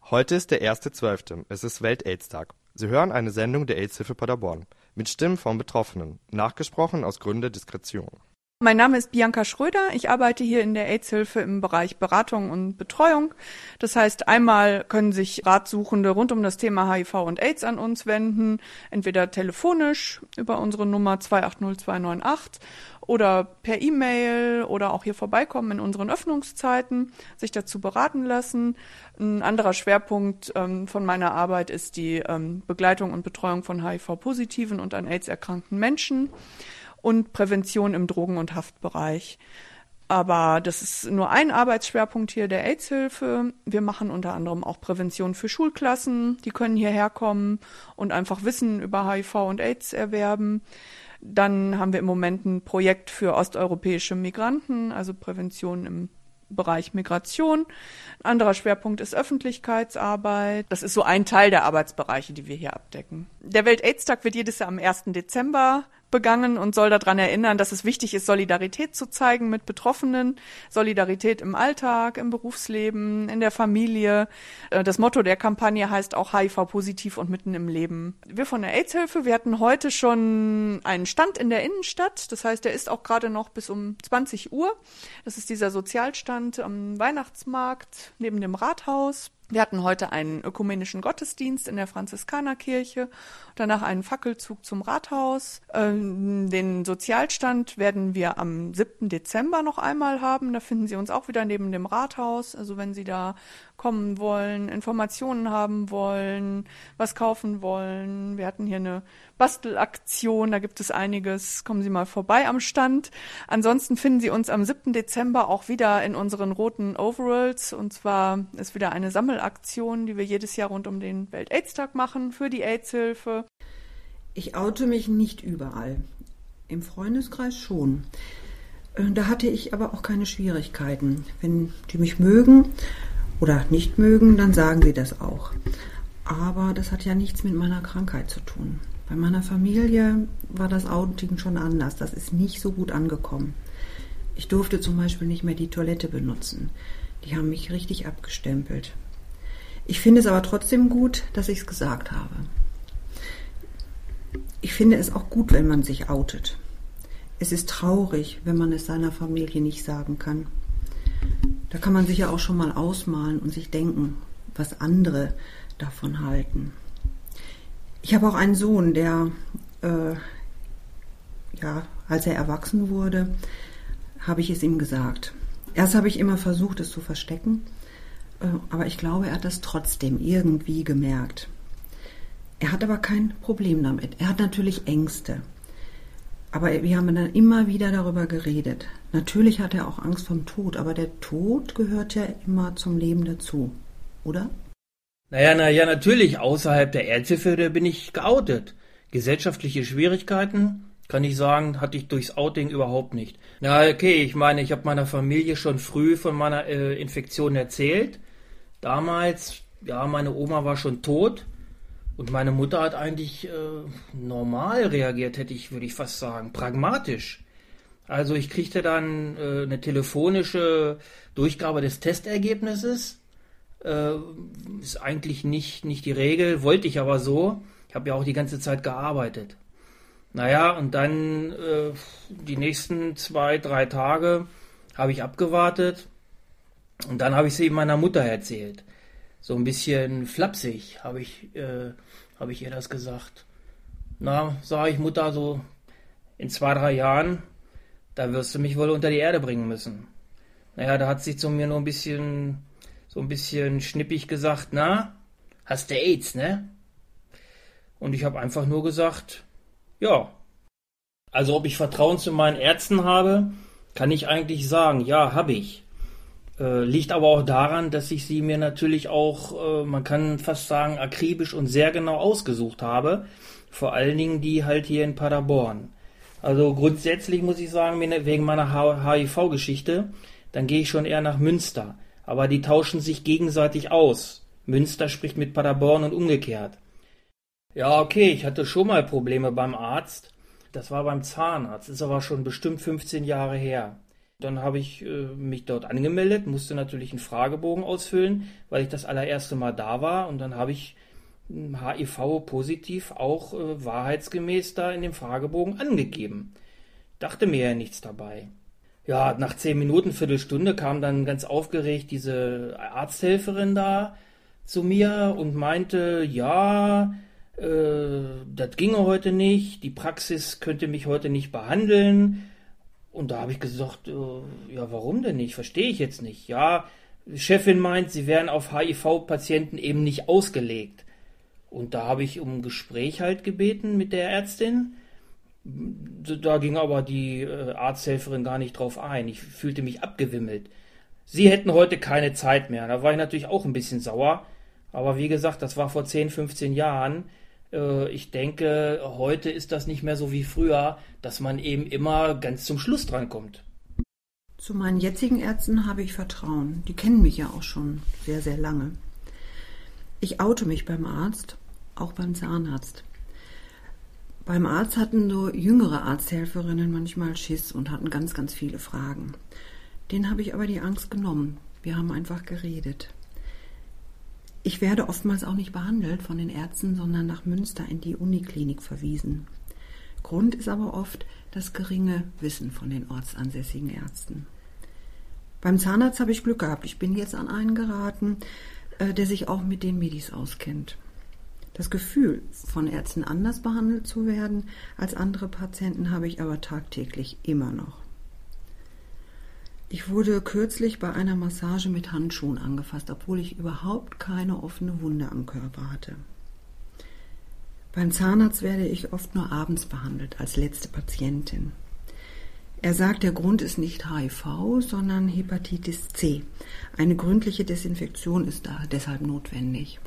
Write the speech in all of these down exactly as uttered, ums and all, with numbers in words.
Heute ist der erster zwölfte Es ist Welt-Aids-Tag. Sie hören eine Sendung der AIDS-Hilfe Paderborn. Mit Stimmen von Betroffenen. Nachgesprochen aus Gründen der Diskretion. Mein Name ist Bianca Schröder. Ich arbeite hier in der AIDS-Hilfe im Bereich Beratung und Betreuung. Das heißt, einmal können sich Ratsuchende rund um das Thema H I V und AIDS an uns wenden, entweder telefonisch über unsere Nummer zwei acht null zwei neun acht oder per E-Mail oder auch hier vorbeikommen in unseren Öffnungszeiten, sich dazu beraten lassen. Ein anderer Schwerpunkt ähm, von meiner Arbeit ist die ähm, Begleitung und Betreuung von H I V-positiven und an AIDS erkrankten Menschen und Prävention im Drogen- und Haftbereich. Aber das ist nur ein Arbeitsschwerpunkt hier der AIDS-Hilfe. Wir machen unter anderem auch Prävention für Schulklassen. Die können hierher kommen und einfach Wissen über H I V und AIDS erwerben. Dann haben wir im Moment ein Projekt für osteuropäische Migranten, also Prävention im Bereich Migration. Ein anderer Schwerpunkt ist Öffentlichkeitsarbeit. Das ist so ein Teil der Arbeitsbereiche, die wir hier abdecken. Der Welt-AIDS-Tag wird jedes Jahr am ersten Dezember begangen und soll daran erinnern, dass es wichtig ist, Solidarität zu zeigen mit Betroffenen, Solidarität im Alltag, im Berufsleben, in der Familie. Das Motto der Kampagne heißt auch H I V-positiv und mitten im Leben. Wir von der AIDS-Hilfe, wir hatten heute schon einen Stand in der Innenstadt. Das heißt, der ist auch gerade noch bis um zwanzig Uhr. Das ist dieser Sozialstand am Weihnachtsmarkt neben dem Rathaus. Wir hatten heute einen ökumenischen Gottesdienst in der Franziskanerkirche, danach einen Fackelzug zum Rathaus. Ähm, den Sozialstand werden wir am siebten Dezember noch einmal haben. Da finden Sie uns auch wieder neben dem Rathaus. Also wenn Sie da kommen wollen, Informationen haben wollen, was kaufen wollen. Wir hatten hier eine Bastelaktion, da gibt es einiges. Kommen Sie mal vorbei am Stand. Ansonsten finden Sie uns am siebten Dezember auch wieder in unseren roten Overalls. Und zwar ist wieder eine Sammelaktion, die wir jedes Jahr rund um den Welt-AIDS-Tag machen für die AIDS-Hilfe. Ich oute mich nicht überall. Im Freundeskreis schon. Da hatte ich aber auch keine Schwierigkeiten. Wenn die mich mögen oder nicht mögen, dann sagen sie das auch. Aber das hat ja nichts mit meiner Krankheit zu tun. Bei meiner Familie war das Outing schon anders. Das ist nicht so gut angekommen. Ich durfte zum Beispiel nicht mehr die Toilette benutzen. Die haben mich richtig abgestempelt. Ich finde es aber trotzdem gut, dass ich es gesagt habe. Ich finde es auch gut, wenn man sich outet. Es ist traurig, wenn man es seiner Familie nicht sagen kann. Da kann man sich ja auch schon mal ausmalen und sich denken, was andere davon halten. Ich habe auch einen Sohn, der, äh, ja, als er erwachsen wurde, habe ich es ihm gesagt. Erst habe ich immer versucht, es zu verstecken, äh, aber ich glaube, er hat das trotzdem irgendwie gemerkt. Er hat aber kein Problem damit. Er hat natürlich Ängste. Aber wir haben dann immer wieder darüber geredet. Natürlich hat er auch Angst vom Tod, aber der Tod gehört ja immer zum Leben dazu, oder? Naja, naja, natürlich, außerhalb der Ärztehilfe, da bin ich geoutet. Gesellschaftliche Schwierigkeiten, kann ich sagen, hatte ich durchs Outing überhaupt nicht. Na, okay, ich meine, ich habe meiner Familie schon früh von meiner äh, Infektion erzählt. Damals, ja, meine Oma war schon tot. Und meine Mutter hat eigentlich äh, normal reagiert, hätte ich, würde ich fast sagen, pragmatisch. Also ich kriegte dann äh, eine telefonische Durchgabe des Testergebnisses. Äh, ist eigentlich nicht, nicht die Regel, wollte ich aber so. Ich habe ja auch die ganze Zeit gearbeitet. Naja, und dann äh, die nächsten zwei, drei Tage habe ich abgewartet. Und dann habe ich sie eben meiner Mutter erzählt. So ein bisschen flapsig habe ich, äh, hab ich ihr das gesagt. Na, sage ich, Mutter, so in zwei, drei Jahren, da wirst du mich wohl unter die Erde bringen müssen. Naja, da hat sie zu mir nur ein bisschen, so ein bisschen schnippig gesagt, na, hast du AIDS, ne? Und ich habe einfach nur gesagt, ja. Also ob ich Vertrauen zu meinen Ärzten habe, kann ich eigentlich sagen, ja, habe ich. Äh, liegt aber auch daran, dass ich sie mir natürlich auch, äh, man kann fast sagen, akribisch und sehr genau ausgesucht habe. Vor allen Dingen die halt hier in Paderborn. Also grundsätzlich muss ich sagen, wegen meiner H I V-Geschichte, dann gehe ich schon eher nach Münster. Aber die tauschen sich gegenseitig aus. Münster spricht mit Paderborn und umgekehrt. Ja, okay, ich hatte schon mal Probleme beim Arzt. Das war beim Zahnarzt, ist aber schon bestimmt fünfzehn Jahre her. Dann habe ich äh, mich dort angemeldet, musste natürlich einen Fragebogen ausfüllen, weil ich das allererste Mal da war. Und dann habe ich H I V positiv auch äh, wahrheitsgemäß da in dem Fragebogen angegeben. Dachte mir ja nichts dabei. Ja, nach zehn Minuten, Viertelstunde kam dann ganz aufgeregt diese Arzthelferin da zu mir und meinte, ja, äh, das ginge heute nicht, die Praxis könnte mich heute nicht behandeln. Und da habe ich gesagt, äh, ja, warum denn nicht? Verstehe ich jetzt nicht. Ja, die Chefin meint, sie wären auf H I V-Patienten eben nicht ausgelegt. Und da habe ich um ein Gespräch halt gebeten mit der Ärztin. Da ging aber die äh, Arzthelferin gar nicht drauf ein. Ich fühlte mich abgewimmelt. Sie hätten heute keine Zeit mehr. Da war ich natürlich auch ein bisschen sauer. Aber wie gesagt, das war vor zehn, fünfzehn Jahren. Äh, ich denke, heute ist das nicht mehr so wie früher, dass man eben immer ganz zum Schluss dran kommt. Zu meinen jetzigen Ärzten habe ich Vertrauen. Die kennen mich ja auch schon sehr, sehr lange. Ich oute mich beim Arzt, auch beim Zahnarzt. Beim Arzt hatten so jüngere Arzthelferinnen manchmal Schiss und hatten ganz, ganz viele Fragen. Denen habe ich aber die Angst genommen. Wir haben einfach geredet. Ich werde oftmals auch nicht behandelt von den Ärzten, sondern nach Münster in die Uniklinik verwiesen. Grund ist aber oft das geringe Wissen von den ortsansässigen Ärzten. Beim Zahnarzt habe ich Glück gehabt. Ich bin jetzt an einen geraten, der sich auch mit den Medis auskennt. Das Gefühl, von Ärzten anders behandelt zu werden als andere Patienten, habe ich aber tagtäglich immer noch. Ich wurde kürzlich bei einer Massage mit Handschuhen angefasst, obwohl ich überhaupt keine offene Wunde am Körper hatte. Beim Zahnarzt werde ich oft nur abends behandelt, als letzte Patientin. Er sagt, der Grund ist nicht H I V, sondern Hepatitis C. Eine gründliche Desinfektion ist da deshalb notwendig.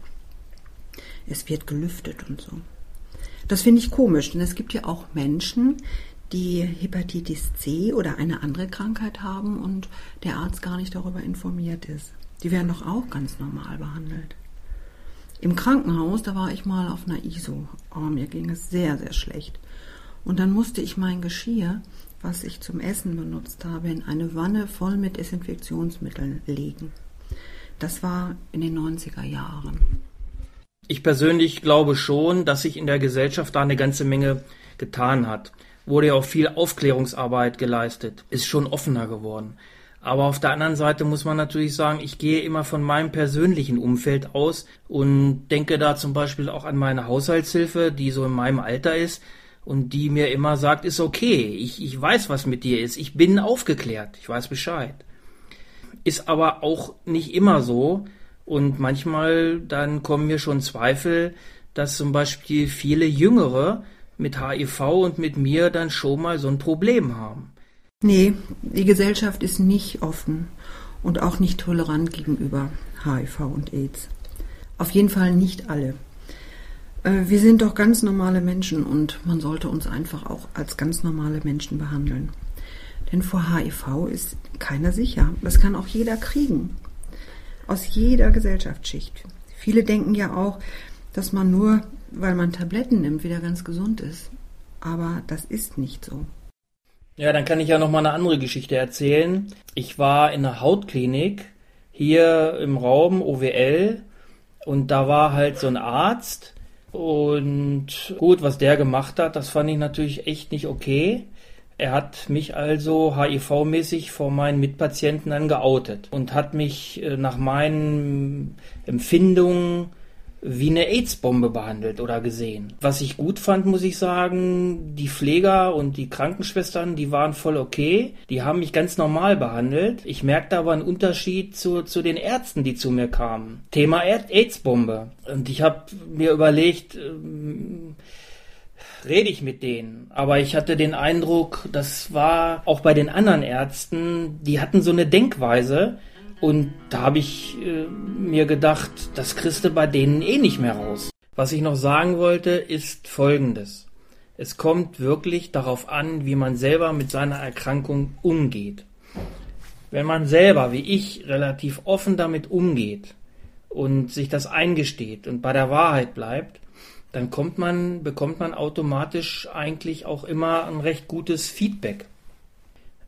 Es wird gelüftet und so. Das finde ich komisch, denn es gibt ja auch Menschen, die Hepatitis C oder eine andere Krankheit haben und der Arzt gar nicht darüber informiert ist. Die werden doch auch ganz normal behandelt. Im Krankenhaus, da war ich mal auf einer I S O, aber mir ging es sehr, sehr schlecht. Und dann musste ich mein Geschirr, was ich zum Essen benutzt habe, in eine Wanne voll mit Desinfektionsmitteln legen. Das war in den neunziger Jahren. Ich persönlich glaube schon, dass sich in der Gesellschaft da eine ganze Menge getan hat. Wurde ja auch viel Aufklärungsarbeit geleistet, ist schon offener geworden. Aber auf der anderen Seite muss man natürlich sagen, ich gehe immer von meinem persönlichen Umfeld aus und denke da zum Beispiel auch an meine Haushaltshilfe, die so in meinem Alter ist und die mir immer sagt, ist okay, ich, ich weiß, was mit dir ist, ich bin aufgeklärt, ich weiß Bescheid. Ist aber auch nicht immer so. Und manchmal dann kommen mir schon Zweifel, dass zum Beispiel viele Jüngere mit H I V und mit mir dann schon mal so ein Problem haben. Nee, die Gesellschaft ist nicht offen und auch nicht tolerant gegenüber H I V und AIDS. Auf jeden Fall nicht alle. Wir sind doch ganz normale Menschen und man sollte uns einfach auch als ganz normale Menschen behandeln. Denn vor H I V ist keiner sicher. Das kann auch jeder kriegen. Aus jeder Gesellschaftsschicht. Viele denken ja auch, dass man nur, weil man Tabletten nimmt, wieder ganz gesund ist. Aber das ist nicht so. Ja, dann kann ich ja noch mal eine andere Geschichte erzählen. Ich war in einer Hautklinik hier im Raum O W L und da war halt so ein Arzt und gut, was der gemacht hat, das fand ich natürlich echt nicht okay. Er hat mich also H I V-mäßig vor meinen Mitpatienten dann geoutet und hat mich nach meinen Empfindungen wie eine AIDS-Bombe behandelt oder gesehen. Was ich gut fand, muss ich sagen, die Pfleger und die Krankenschwestern, die waren voll okay. Die haben mich ganz normal behandelt. Ich merkte aber einen Unterschied zu, zu den Ärzten, die zu mir kamen. Thema AIDS-Bombe. Und ich habe mir überlegt, ähm, rede ich mit denen. Aber ich hatte den Eindruck, das war auch bei den anderen Ärzten, die hatten so eine Denkweise und da habe ich äh, mir gedacht, das kriegst du bei denen eh nicht mehr raus. Was ich noch sagen wollte, ist Folgendes. Es kommt wirklich darauf an, wie man selber mit seiner Erkrankung umgeht. Wenn man selber, wie ich, relativ offen damit umgeht und sich das eingesteht und bei der Wahrheit bleibt, dann kommt man, bekommt man automatisch eigentlich auch immer ein recht gutes Feedback.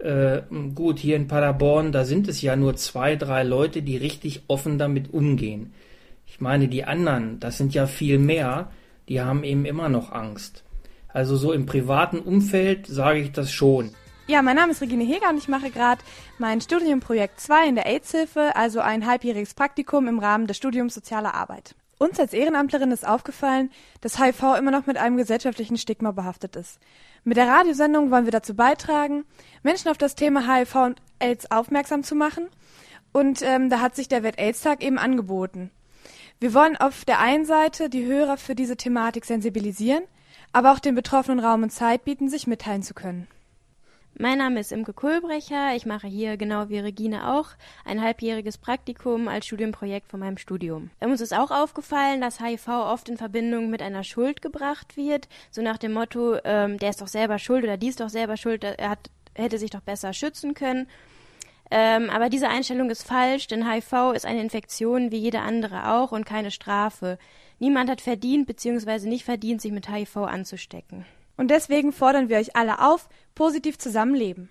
Äh, gut, hier in Paderborn, da sind es ja nur zwei, drei Leute, die richtig offen damit umgehen. Ich meine, die anderen, das sind ja viel mehr, die haben eben immer noch Angst. Also so im privaten Umfeld sage ich das schon. Ja, mein Name ist Regine Heger und ich mache gerade mein Studium Projekt zwei in der AIDS-Hilfe, also ein halbjähriges Praktikum im Rahmen des Studiums Soziale Arbeit. Uns als Ehrenamtlerin ist aufgefallen, dass H I V immer noch mit einem gesellschaftlichen Stigma behaftet ist. Mit der Radiosendung wollen wir dazu beitragen, Menschen auf das Thema H I V und AIDS aufmerksam zu machen. Und ähm, da hat sich der Welt-AIDS-Tag eben angeboten. Wir wollen auf der einen Seite die Hörer für diese Thematik sensibilisieren, aber auch den Betroffenen Raum und Zeit bieten, sich mitteilen zu können. Mein Name ist Imke Kohlbrecher. Ich mache hier, genau wie Regine auch, ein halbjähriges Praktikum als Studienprojekt von meinem Studium. Uns ist auch aufgefallen, dass H I V oft in Verbindung mit einer Schuld gebracht wird, so nach dem Motto, ähm, der ist doch selber schuld oder die ist doch selber schuld, er hat, hätte sich doch besser schützen können. Ähm, aber diese Einstellung ist falsch, denn H I V ist eine Infektion wie jede andere auch und keine Strafe. Niemand hat verdient bzw. nicht verdient, sich mit H I V anzustecken. Und deswegen fordern wir euch alle auf, positiv zusammenleben.